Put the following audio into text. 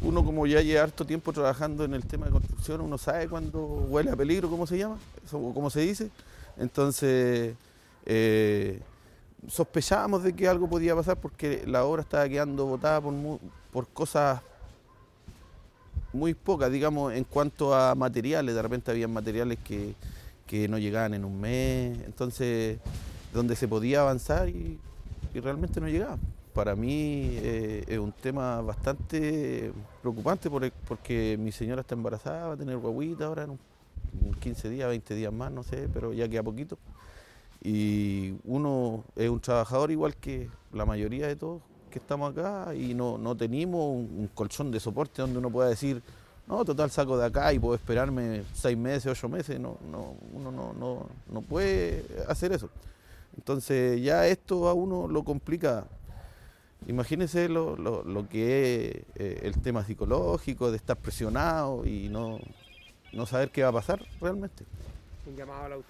uno como ya lleva harto tiempo trabajando en el tema de construcción, uno sabe cuando huele a peligro, ¿cómo se llama? O ¿cómo se dice? Entonces, eh, sospechábamos de que algo podía pasar porque la obra estaba quedando botada por cosas muy pocas, digamos, en cuanto a materiales. De repente había materiales que no llegaban en un mes, entonces, donde se podía avanzar y realmente no llegaba. Para mí es un tema bastante preocupante porque mi señora está embarazada, va a tener guagüita ahora en 15 días, 20 días más, no sé, pero ya queda poquito. Y uno es un trabajador igual que la mayoría de todos que estamos acá y no tenemos un colchón de soporte donde uno pueda decir, no, total saco de acá y puedo esperarme 6 meses, 8 meses. Uno no puede hacer eso. Entonces ya esto a uno lo complica. Imagínense lo que es el tema psicológico, de estar presionado y no saber qué va a pasar realmente. Un llamado a la